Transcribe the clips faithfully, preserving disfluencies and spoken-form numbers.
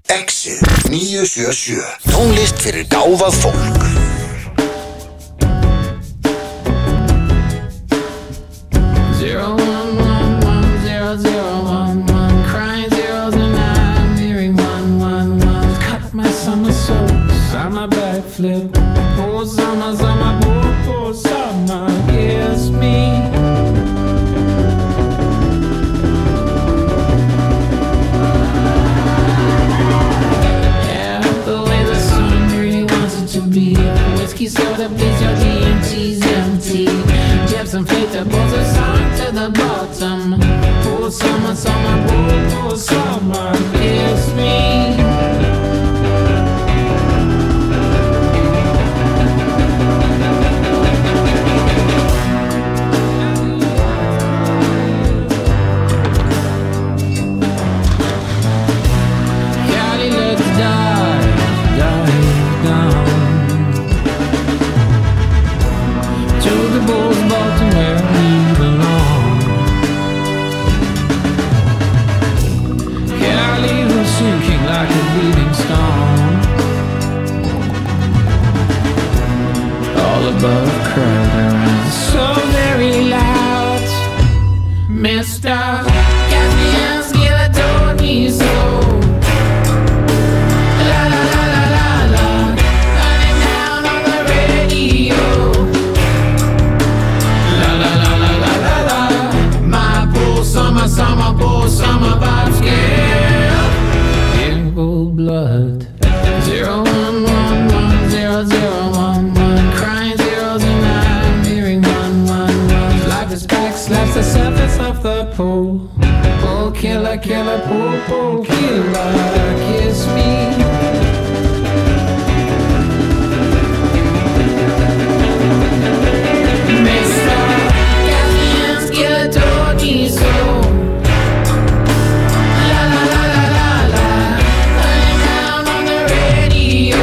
Exit níu sjö sjö. Tónlist fyrir gáfað fólk. Zero one one one zero zero one one, crying zeros and I'm hearing one one one. Cut my somersaults, I'm a backflip. Oh summer, summer, oh, oh summer, kiss me. Whiskey soda, please, your G M T's empty. Jepson fate that pulls us on to the bottom. Oh, summer, summer, oh, oh, summer, kiss me. Cali, let's die, die, down. To the Bulls, Bolton, where we belong. Cali was sinking like a bleeding stone. All above crowd around, so very loud. Mister Caspian Skeleton, so la la la la la la, running down on the radio. Summer, summer, poor summer vibes scale. In cold blood. Zero one one one zero zero one one, crying zeros and I'm hearing one one one. Life is back, slaps the surface of the pool. Pool killer, killer, pool, pool killer, kiss me. Mister Caspian Skeleton, so la la la la la la, running down on the radio.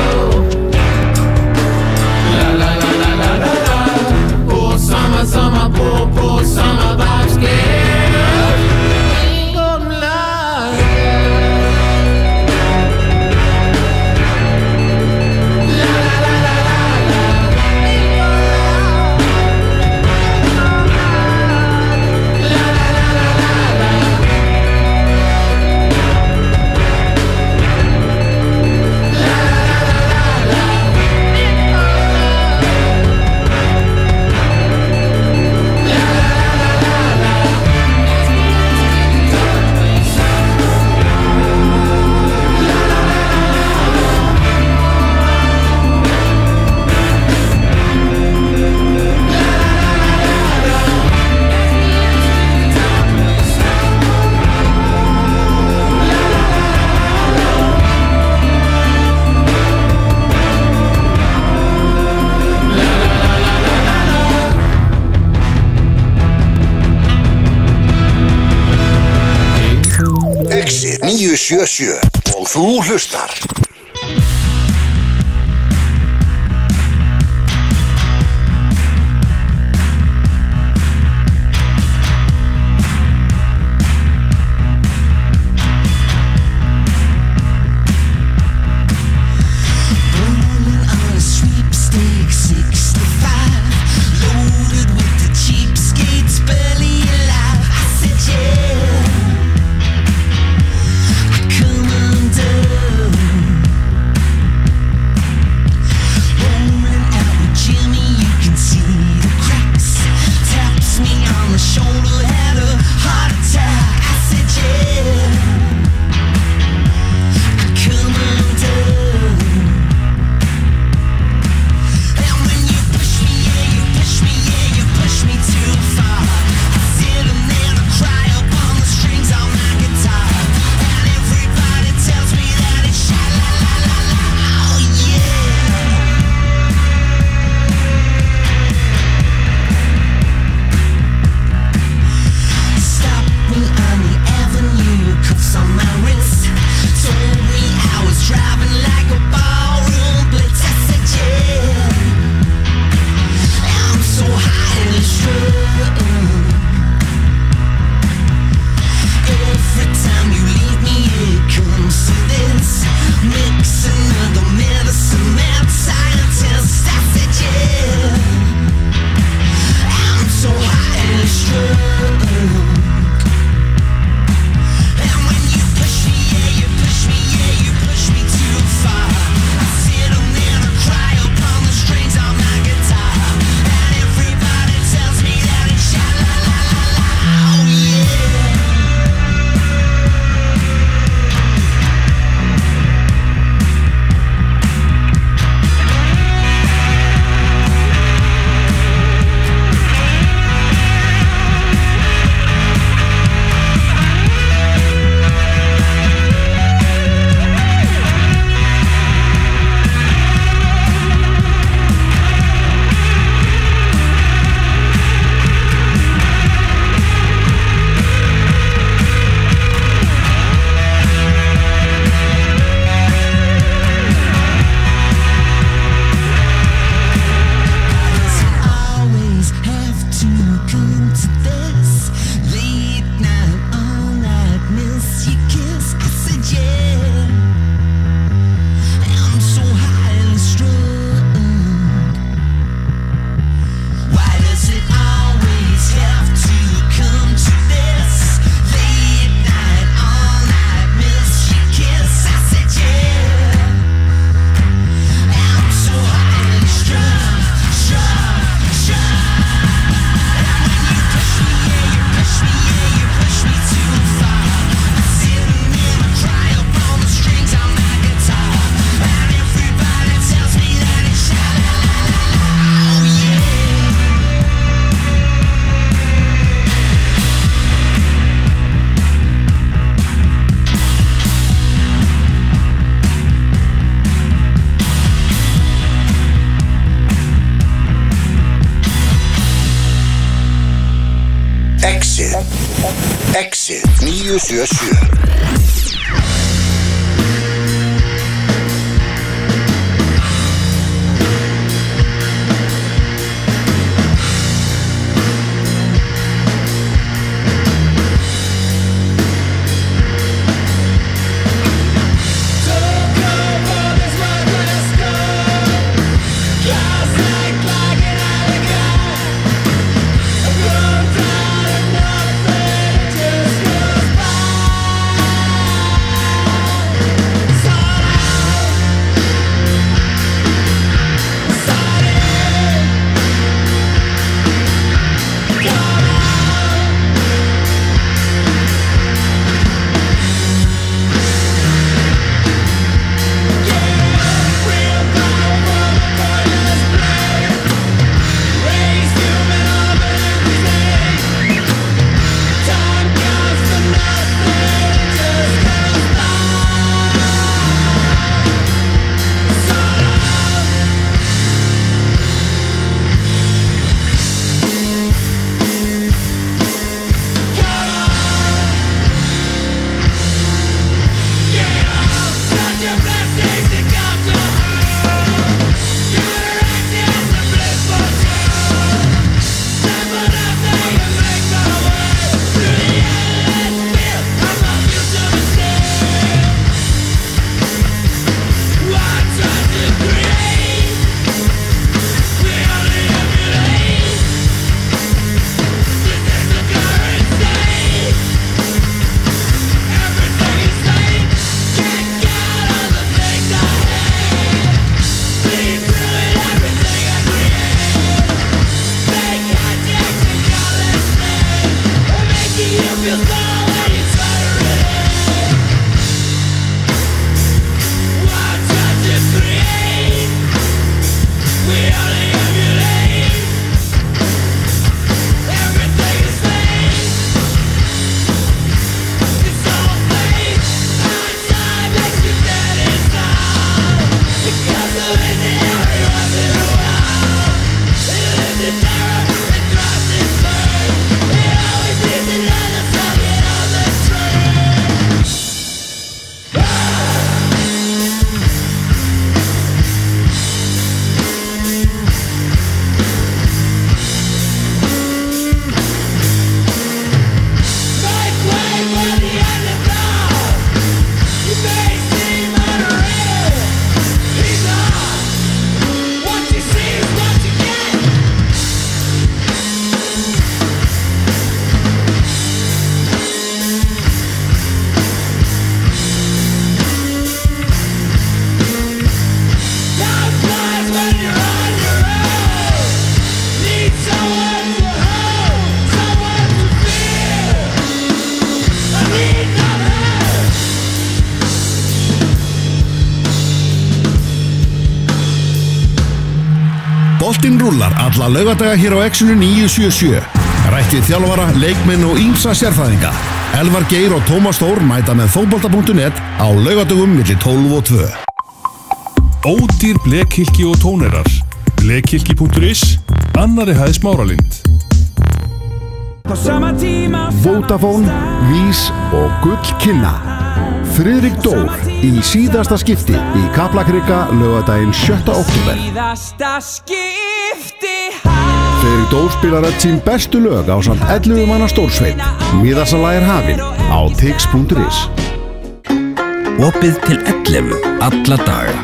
La la la la la la la, poor summer, summer, poor, poor summer vibes scale. Single blood. La la la la la la. Exit níu sjö sjö og þú hlustar. Come undone. Exit níu sjö sjö. Boltinn rúllar alla laugadaga hér á Exinu níu sjö sjö. Rætt við þjálfara, leikmenn og ýmsa sérfræðinga. Elvar Geir og Tómas Þór mæta með fótbolta punktur net á laugadögum milli tólf og tvö. Ódýr blekhylki og tónerar. Blekhylki punktur is, annarri hæð Smáralind. Vodafone, Vís og Gull kynna Friðrik Dór í síðasta skipti í Kaplakrika laugardaginn sjötta október. Friðrik Dór spilar öll sín bestu lög á samt ellefu manna stórsveit. Miðasala er hafin á tix punktur is. Opið til ellefu alla daga.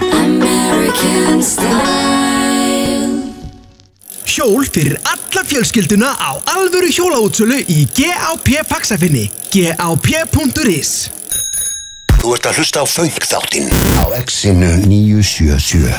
Hjól fyrir alla fjölskylduna á alvöru hjólaútsölu í G A P Faxafinni. G A P punktur is. Þú ert að hlusta á Funk-þáttinn á Exinu níu sjö sjö.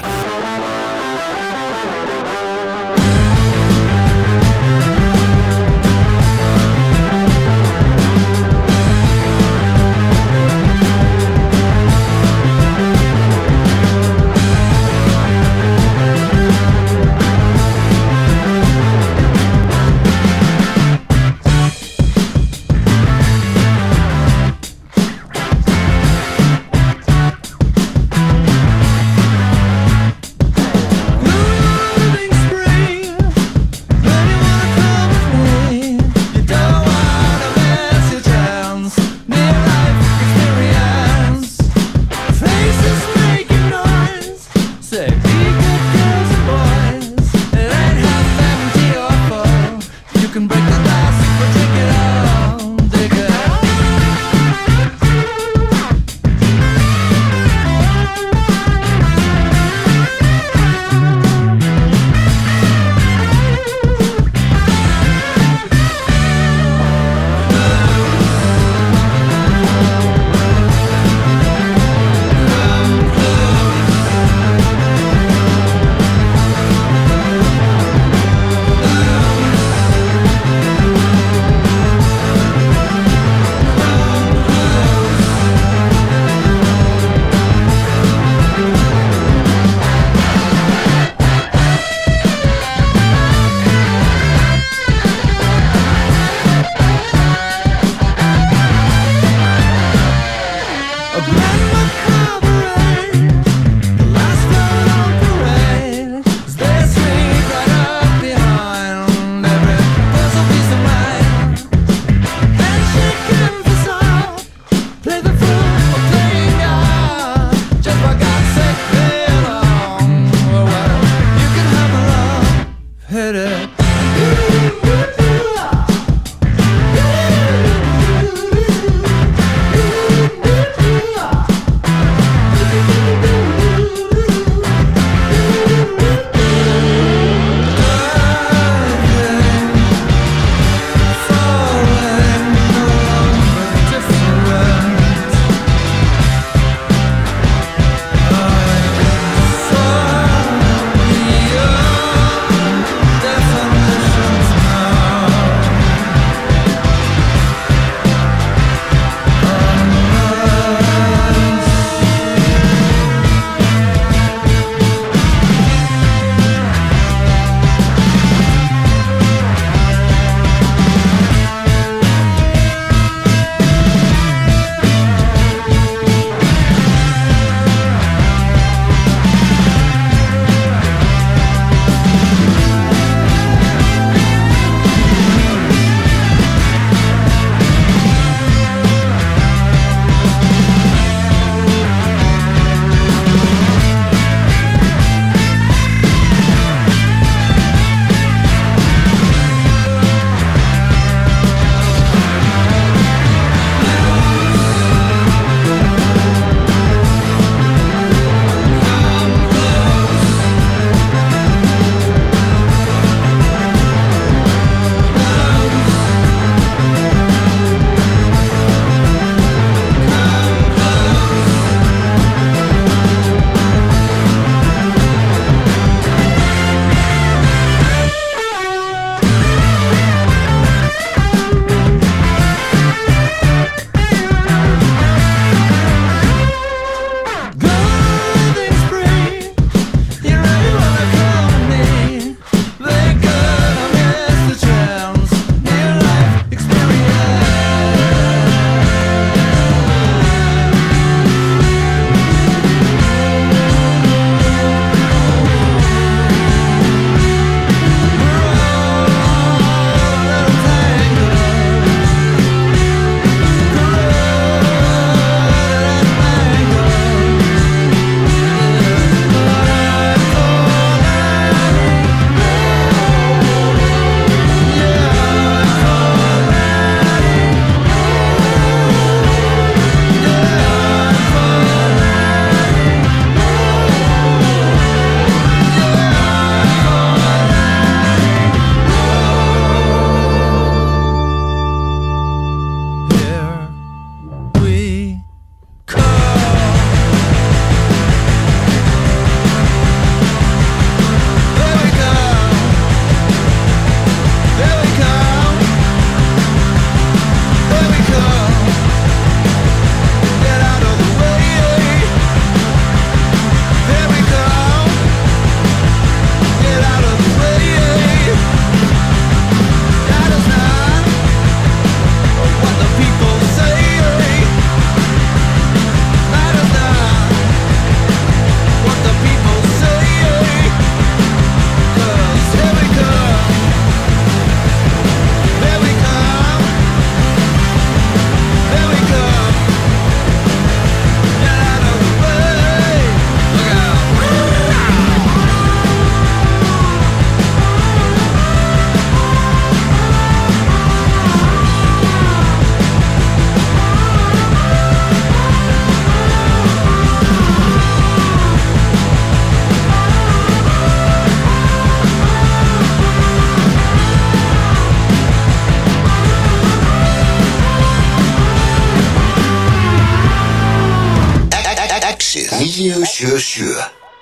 Exit níu sjö sjö.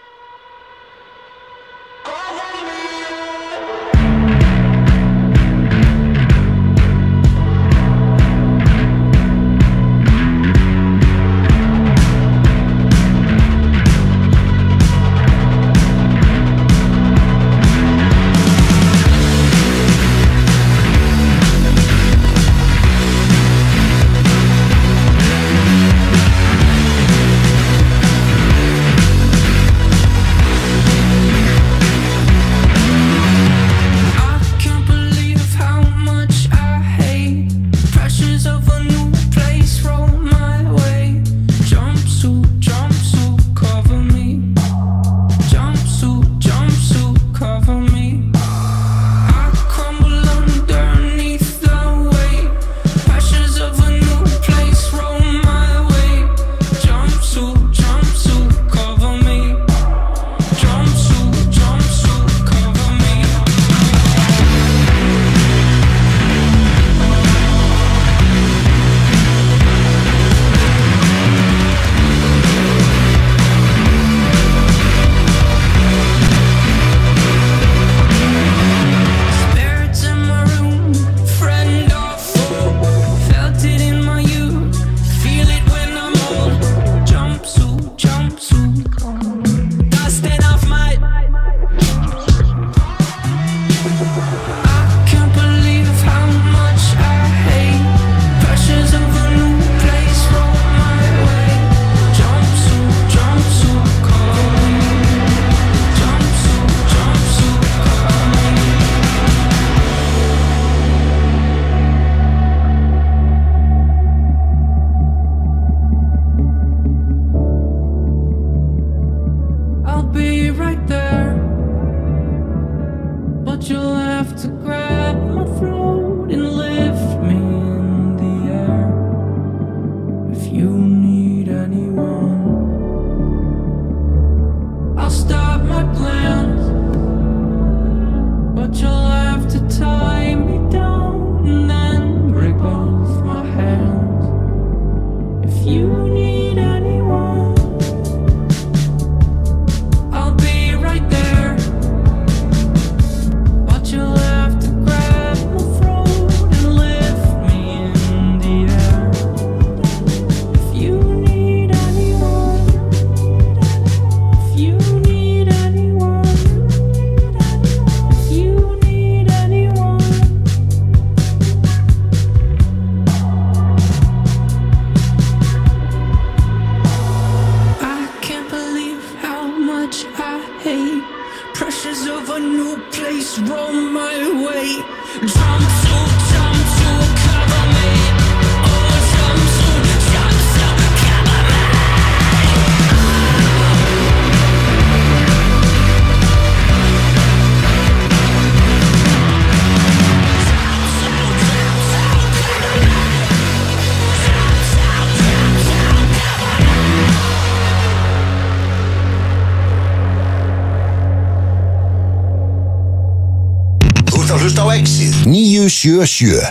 níu sjö sjö.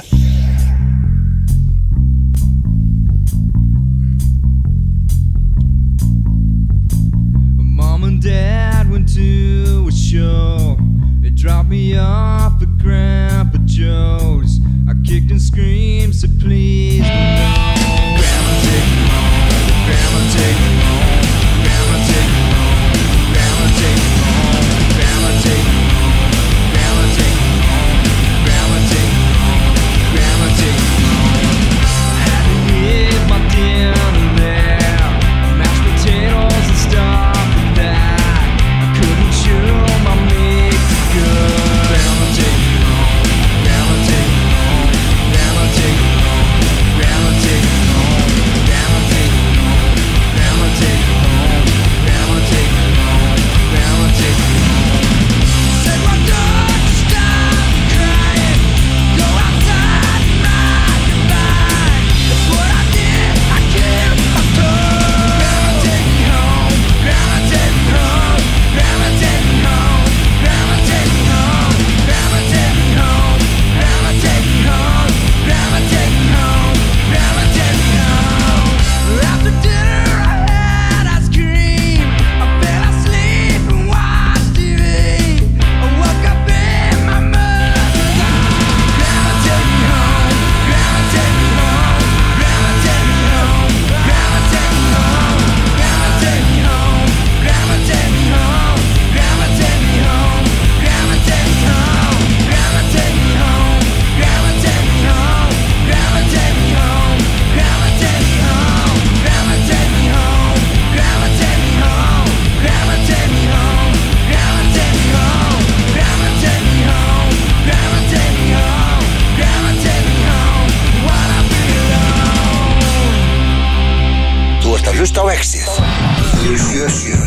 Mom and Dad went to a show. They dropped me off at Grandpa Joe's. I kicked and screamed, said please don't go. Grandma take me home. Grandma take me home. Grandma take me home. Grandma take me home. Grandma take me home. Grandma take me home. Grandma take me home. Grandma take me home. Had to eat my dinner there. Mashed potatoes and stuff like that. I couldn't chew my meat good. Grandma take me home. Grandma take me home. Grandma take me home. Grandma take me home. Þú ert að hlusta á Exið níu sjö sjö.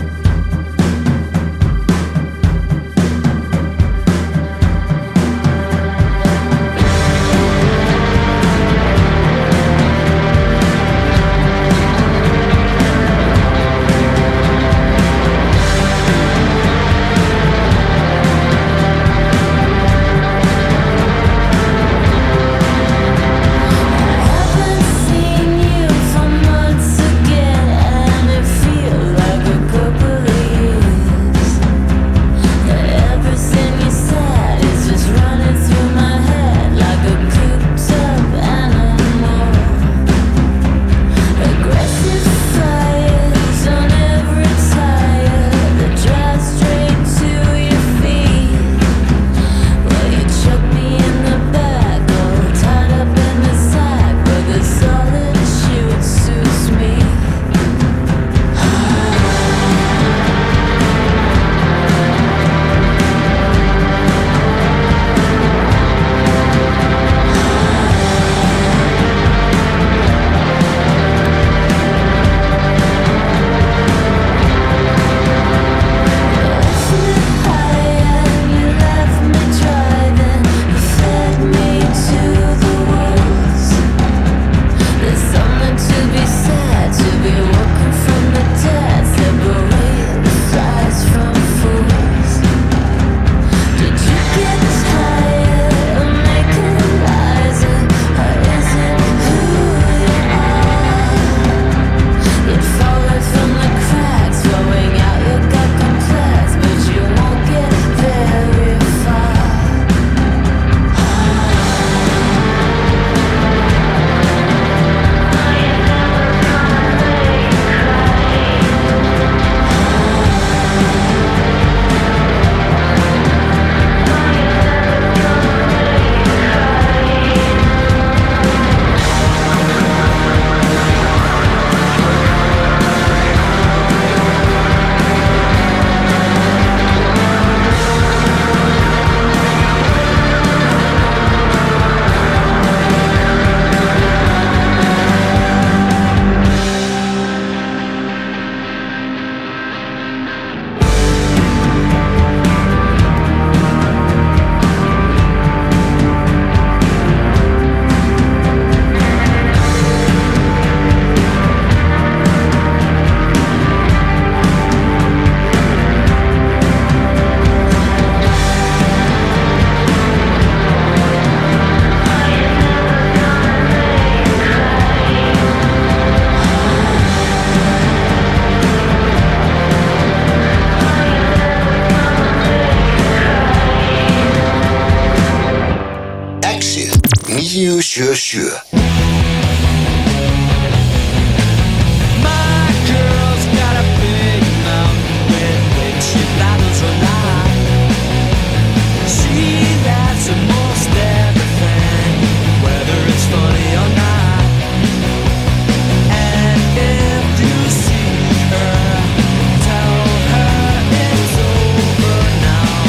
níu sjö sjö.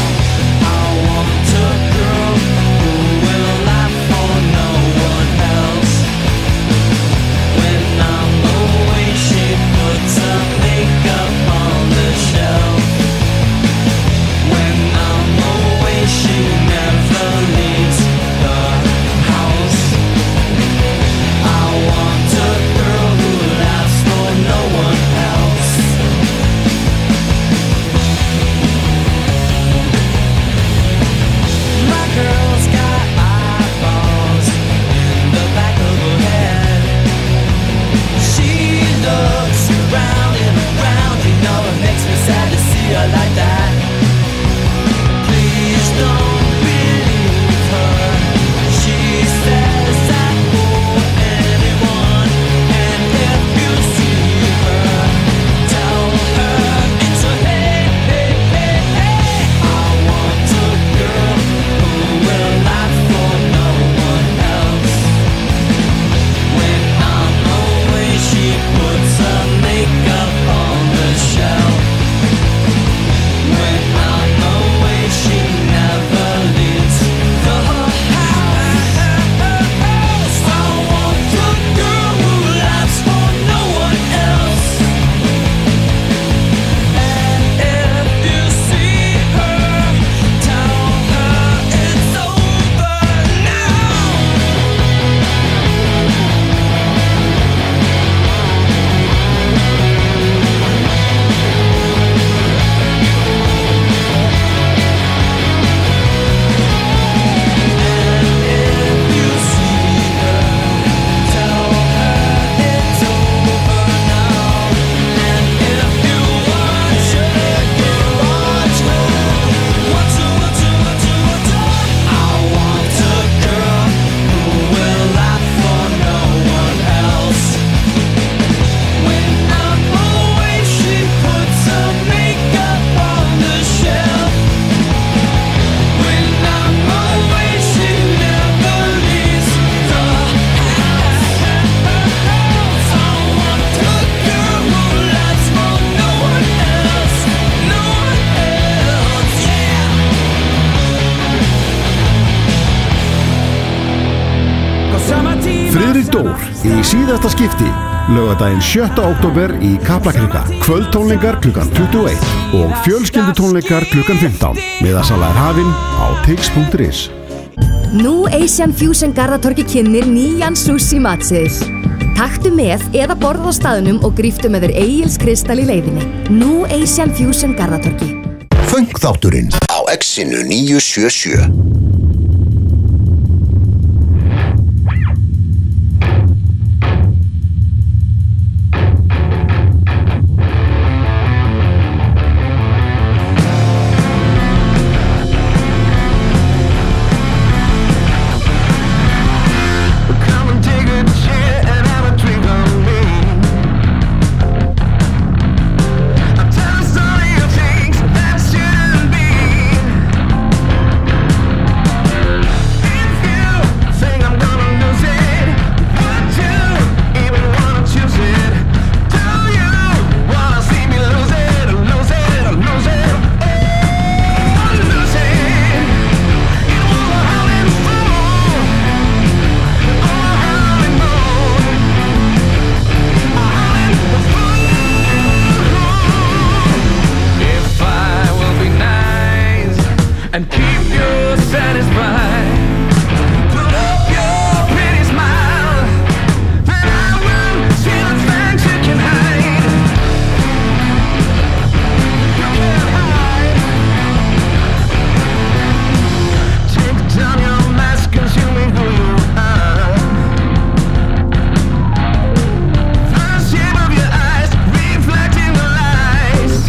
Will laugh for no one else. í síðasta skipti laugardaginn sjötta október í Kaplakrika. Kvöldtónleikar klukkan tuttugu og eitt og fjölskyldutónleikar klukkan fimmtán. Miðasala er hafin á tix punktur is. Nú Asian Fusion Garðatorgi kynnir nýjan sushi matseðil. Taktu með eða borð á staðnum og gríftu með þér Egils Kristall í leiðinni. Nú Asian Fusion Garðatorgi. Funk-þátturinn á X-inu níu sjö sjö. And keep you satisfied. Put up your pretty smile, then I will see the things you can hide. You can't hide. Take down your mask and show me who you are. The shape of your eyes reflecting the lights.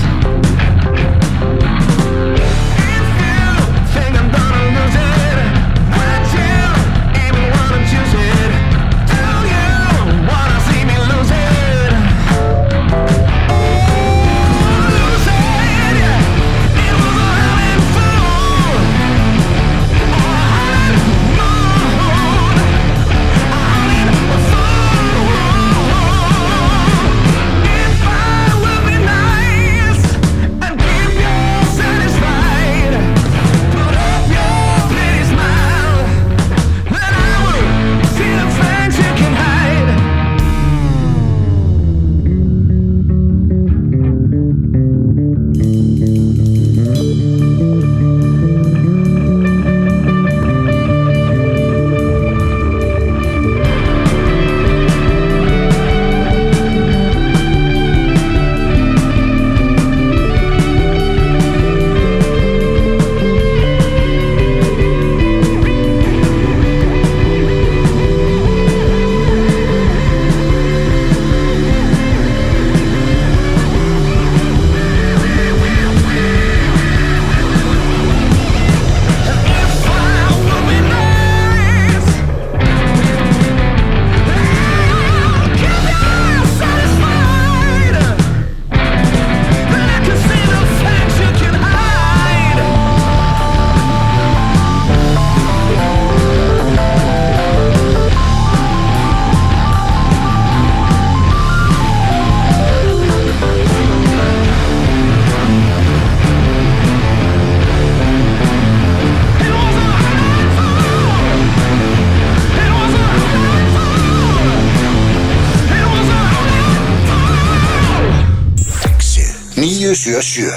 níu sjö sjö.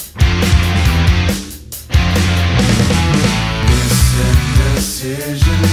Decision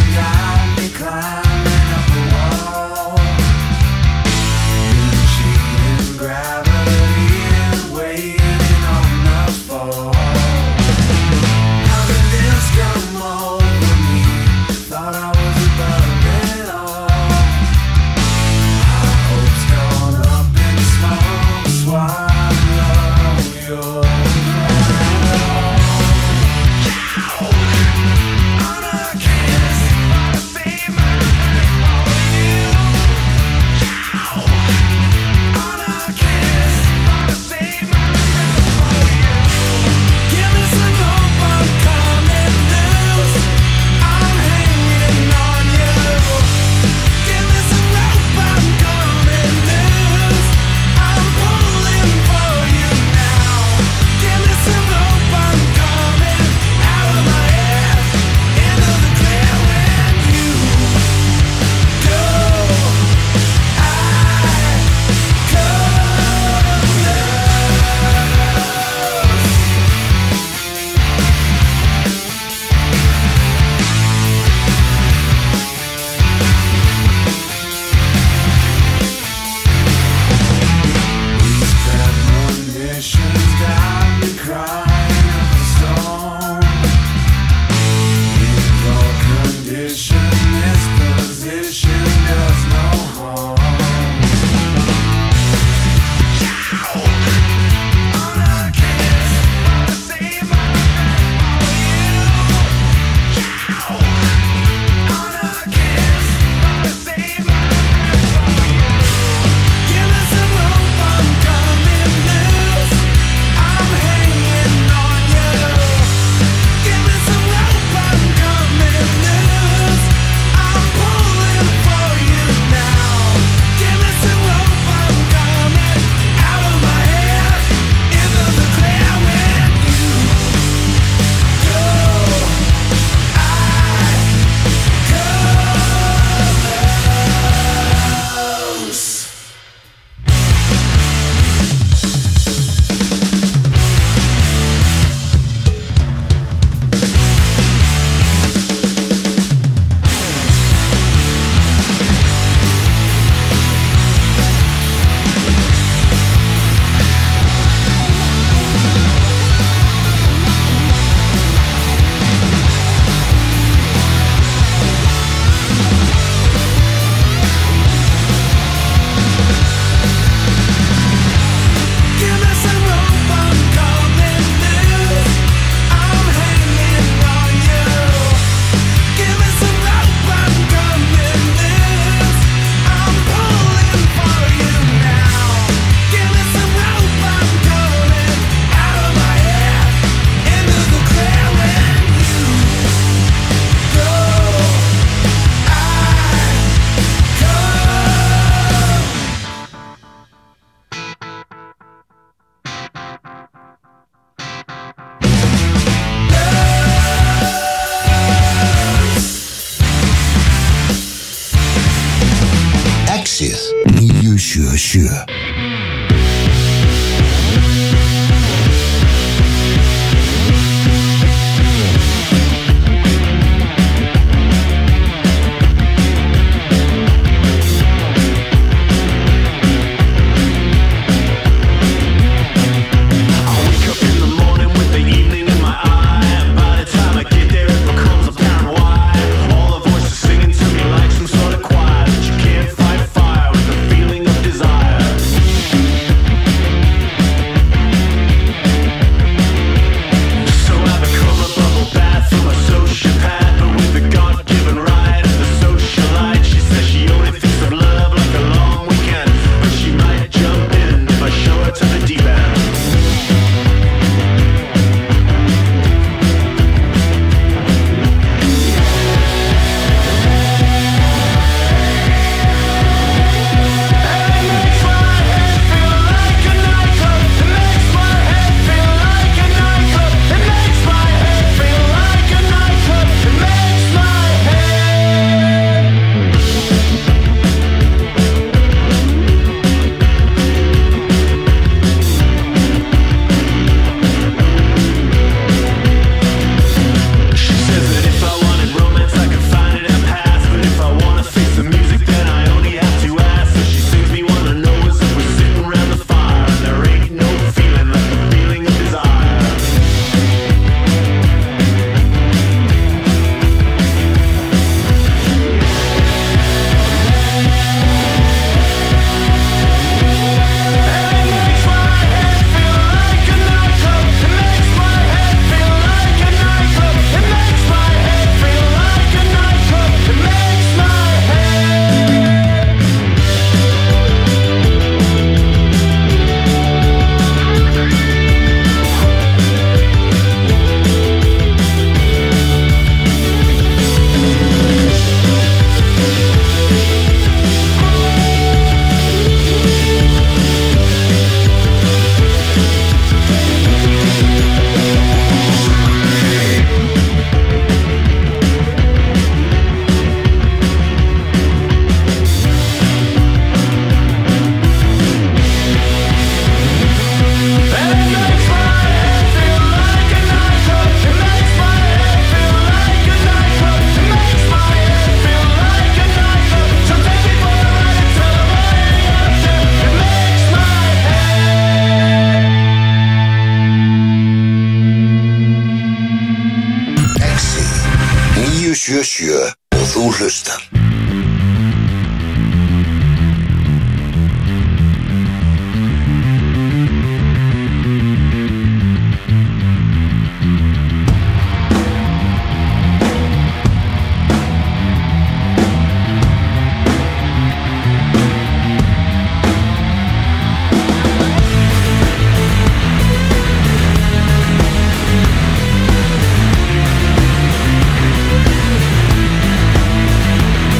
sjö. sjö sjö og þú hlustar. We'll be right back.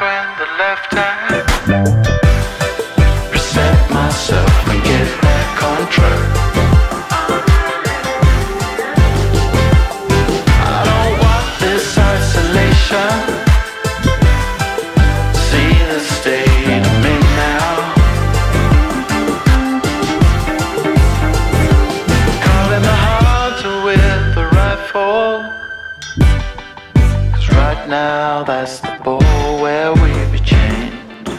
turn the left hand. Reset myself and get back on track. I don't want this isolation. See the state I'm in now. Calling the hunter with the rifle. Cause right now that's the ball where we be chained.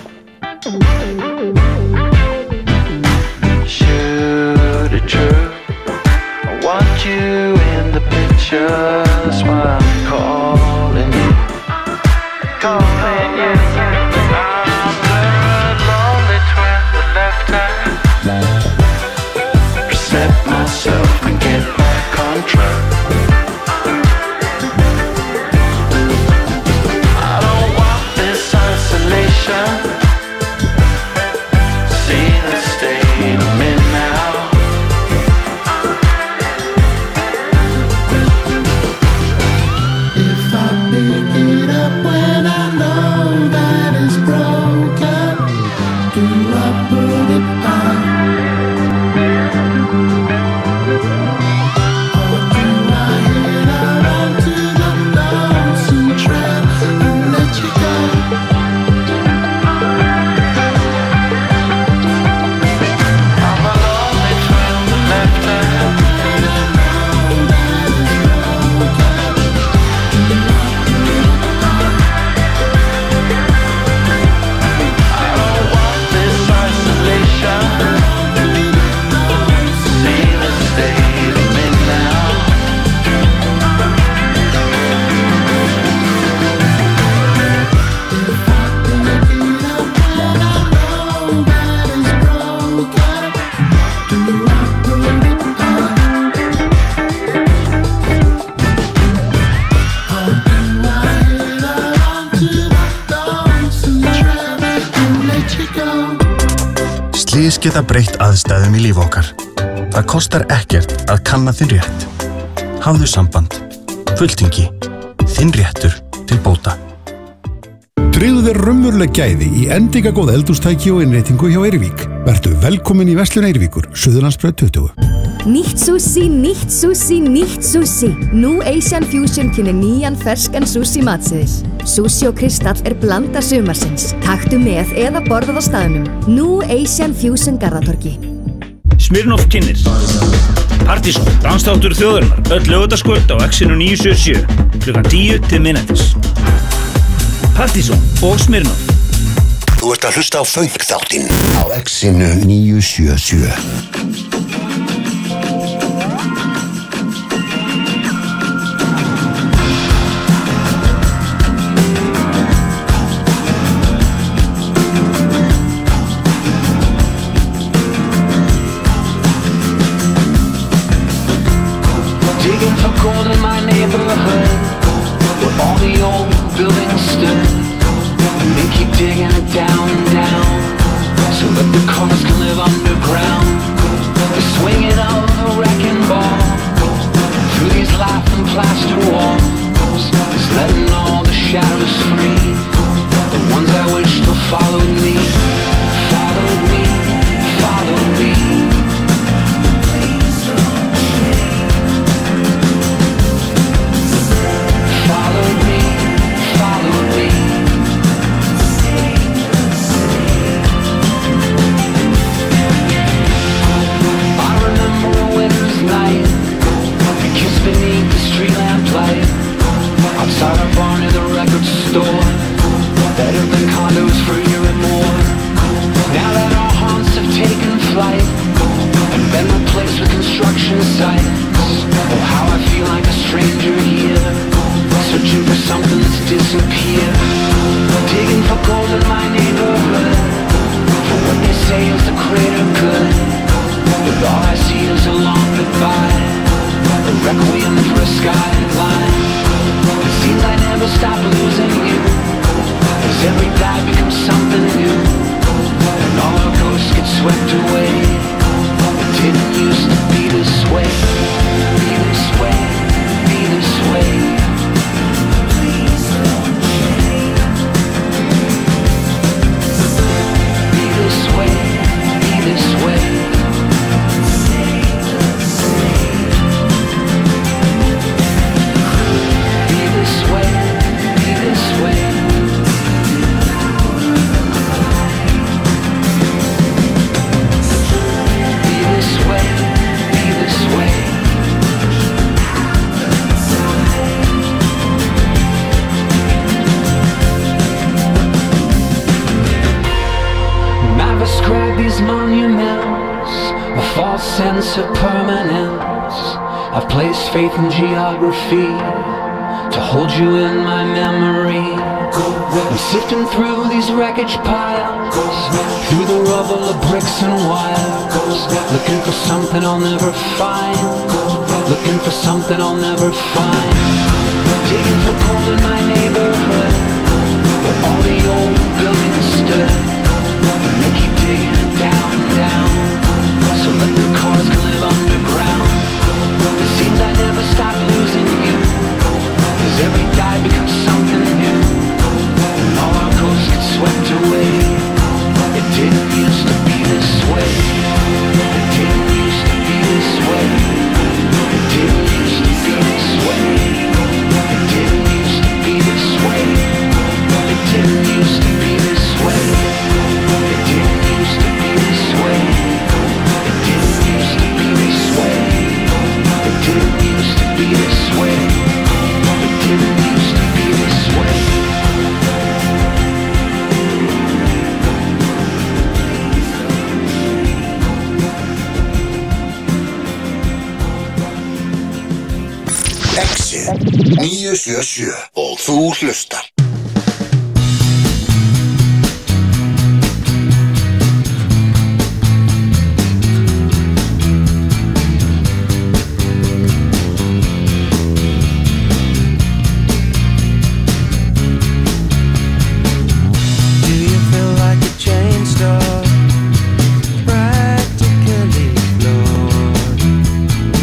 Shoot it true. I want you in the picture. That's why I'm calling you. Calling you. I'm good, lonely twin, the left hand. Reset myself and get back on track. I don't want this isolation. See the state I'm in now. If I pick it up when I know that it's broken, do I put it on? Or do I hit out onto the lonesome trail and let you go? I'm a lonely twin, the left hand. I don't want this isolation. See the state I'm in now. If I pick it up when I know that it's broken, do I put it on? Or do I hit out onto the lonesome trail and let you go? Slys geta breytt aðstæðum í líf okkar. Það kostar ekkert að kanna þinn rétt. Hafðu samband. Fulltingi. Þinn réttur til bóta. Tryggðu þér raunveruleg gæði í endingagóð eldhústæki og innréttingu hjá Eyrvík. Vertu velkomin í verslun Eyrvíkur, Suðurlandsbraut tuttugu. Nýtt sushi, nýtt sushi, nýtt sushi. Nú Asian Fusion kynir nýjan ferskan sushi matseðil. Sushi og kristall er blanda sumarsins. Taktu með eða borðað á staðnum. Nú Asian Fusion Garðatorgi. Smirnoff kynnir Partizón, dansþáttur þjóðarinnar, öll laugardagskvöld á Exinu níu sjö sjö klukkan tíu til miðnættis. Partizón og Smirnoff. Þú ert að hlusta á Funk-þáttinn á Exinu níu sjö sjö. Digging for gold in my neighborhood, where all the old buildings stood. And they keep digging it down and down, so that the cars can live underground. The swinging of a wrecking ball through these laughing plaster walls is letting all the shadows free. The ones I wish still followed me, followed me, followed me. Followed me, followed me. I remember a winter's night, a kiss beneath the street lamp light, outside our bar near the record store, that have been condos for a year and more. Now that our haunts have taken flight and been replaced with construction sites, oh how I feel like a stranger here, searching for something that's disappeared. Digging for gold in my neighborhood, for what they say is the greater good. But all I see is a long goodbye, a requiem for a skyline. It seems I never stop losing you, as every die becomes something new, and all our ghosts get swept away. It didn't used to be this way, be this way, be this way. Please don't change. sense of permanence. I've placed faith in geography to hold you in my memory. I'm sifting through these wreckage piles, through the rubble of bricks and wires, looking for something I'll never find, looking for something I'll never find. Digging for coal in my neighborhood, where all the old buildings stood. They keep digging it down and down, so let the cars can live underground. It seems I never stop losing you, 'cause every die becomes something new, and all our ghosts get swept away. It didn't used to be this way. It didn't used to be this way. It didn't used to be this way. It didn't used to be this way. It didn't used to be this way. It didn't used to be this way. It didn't used to be this way. It didn't used to be this way. It didn't used to be this way. Exit níu sjö sjö og þú hlustar.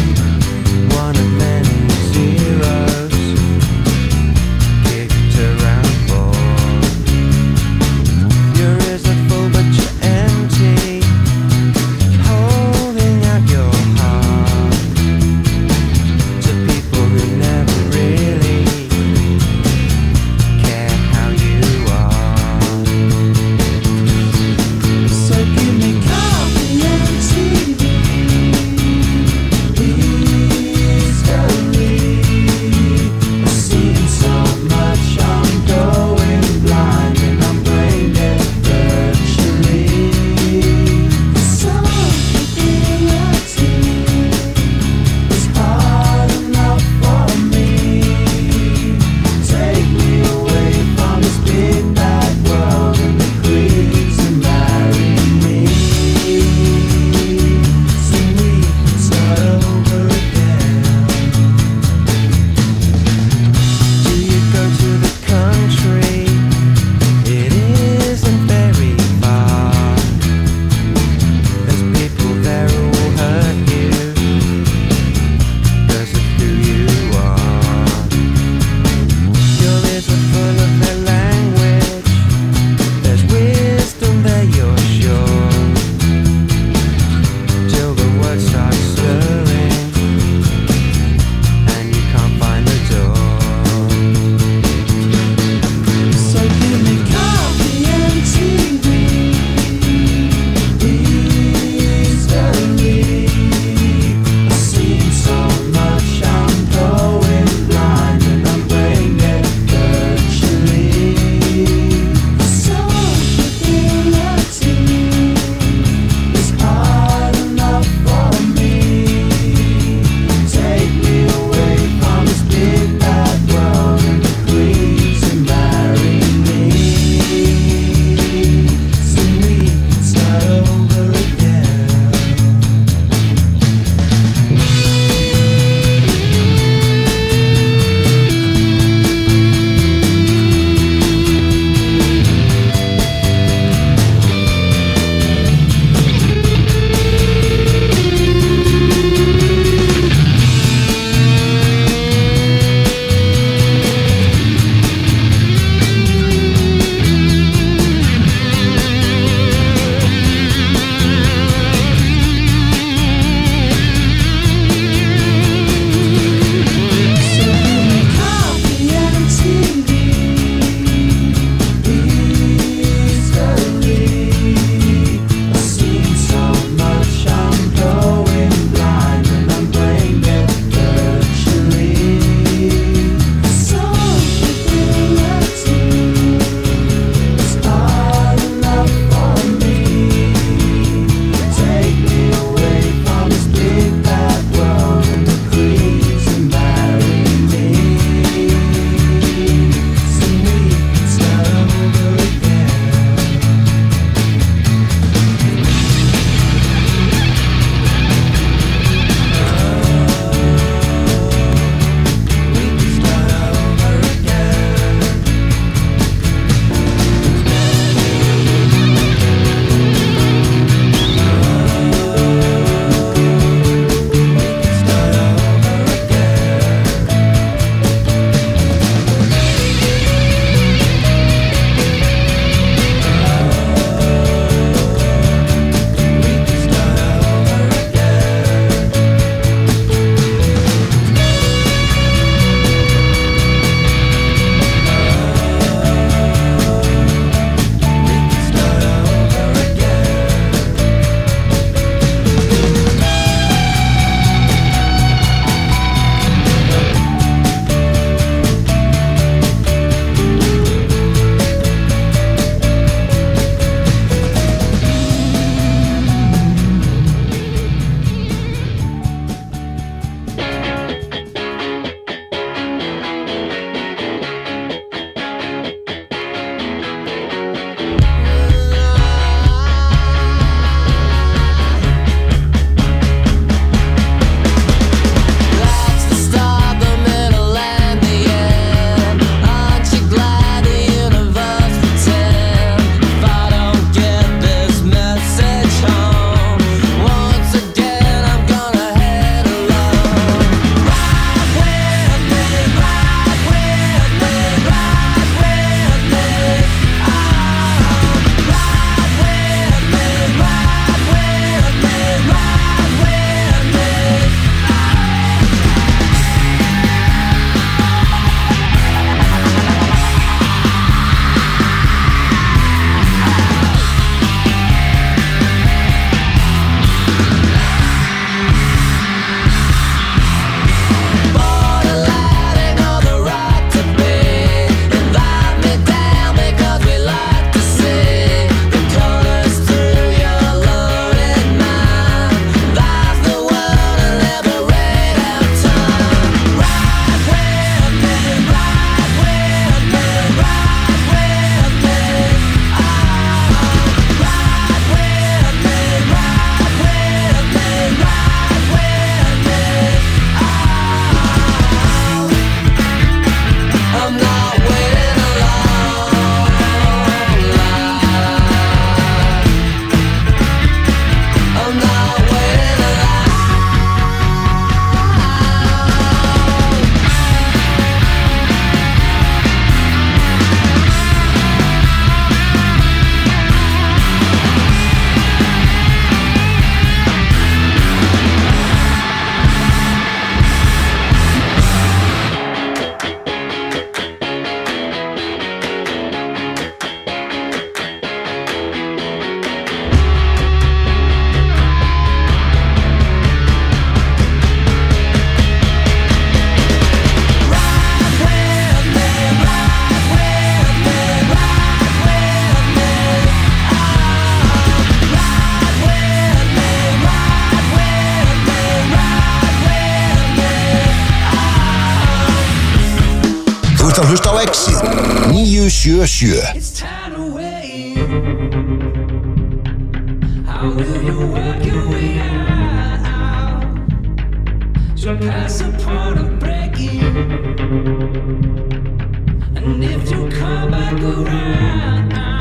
Around á Exit níu sjö sjö. How will you work your way out? So pass upon a breaking, and if you come back around